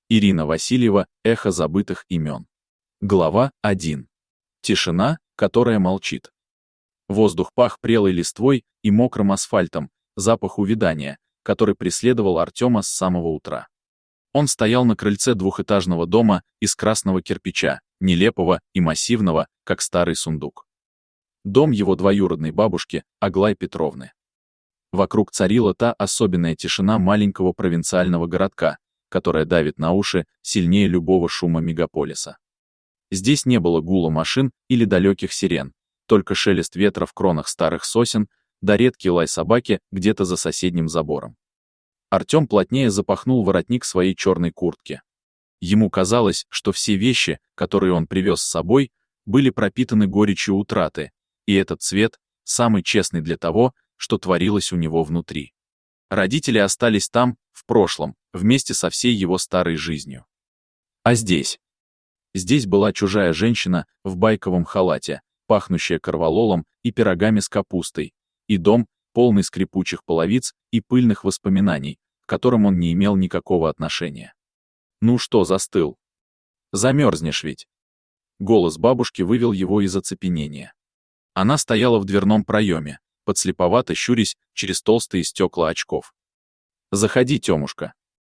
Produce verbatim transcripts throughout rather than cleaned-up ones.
Ирина Васильева, эхо забытых имен. Глава один. Тишина, которая молчит. Воздух пах прелой листвой и мокрым асфальтом, запах увядания, который преследовал Артема с самого утра. Он стоял на крыльце двухэтажного дома из красного кирпича, нелепого и массивного, как старый сундук. Дом его двоюродной бабушки, Аглаи Петровны. Вокруг царила та особенная тишина маленького провинциального городка, которая давит на уши сильнее любого шума мегаполиса. Здесь не было гула машин или далеких сирен, только шелест ветра в кронах старых сосен, да редкий лай собаки где-то за соседним забором. Артем плотнее запахнул воротник своей черной куртки. Ему казалось, что все вещи, которые он привез с собой, были пропитаны горечью утраты, и этот цвет самый честный для того, что творилось у него внутри. Родители остались там, в прошлом, вместе со всей его старой жизнью. А здесь? Здесь была чужая женщина в байковом халате, пахнущая корвалолом и пирогами с капустой, и дом, полный скрипучих половиц и пыльных воспоминаний, к которым он не имел никакого отношения. «Ну что застыл? Замерзнешь ведь!» Голос бабушки вывел его из оцепенения. Она стояла в дверном проеме, подслеповато щурясь через толстые стекла очков. «Заходи, Тёмушка.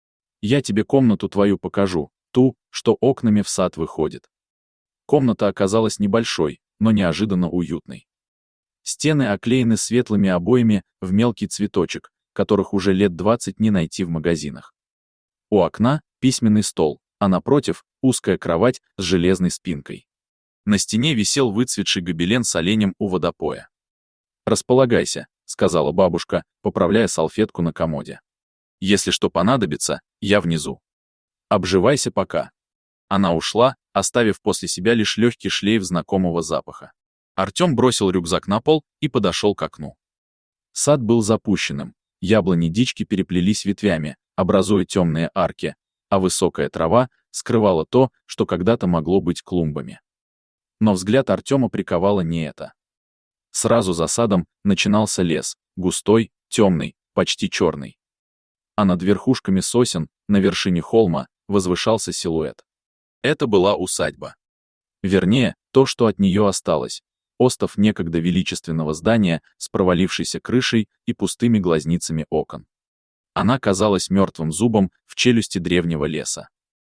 Я тебе комнату твою покажу, ту, что окнами в сад выходит». Комната оказалась небольшой, но неожиданно уютной. Стены оклеены светлыми обоями в мелкий цветочек, которых уже лет двадцать не найти в магазинах. У окна письменный стол, а напротив узкая кровать с железной спинкой. На стене висел выцветший гобелен с оленем у водопоя. «Располагайся», — сказала бабушка, поправляя салфетку на комоде. «Если что понадобится, я внизу. Обживайся пока». Она ушла, оставив после себя лишь легкий шлейф знакомого запаха. Артем бросил рюкзак на пол и подошел к окну. Сад был запущенным, яблони-дички переплелись ветвями, образуя темные арки, а высокая трава скрывала то, что когда-то могло быть клумбами. Но взгляд Артема приковало не это. Сразу за садом начинался лес, густой, темный, почти черный. А над верхушками сосен, на вершине холма, возвышался силуэт. Это была усадьба. Вернее, то, что от нее осталось. Остов некогда величественного здания с провалившейся крышей и пустыми глазницами окон. Она казалась мертвым зубом в челюсти древнего леса.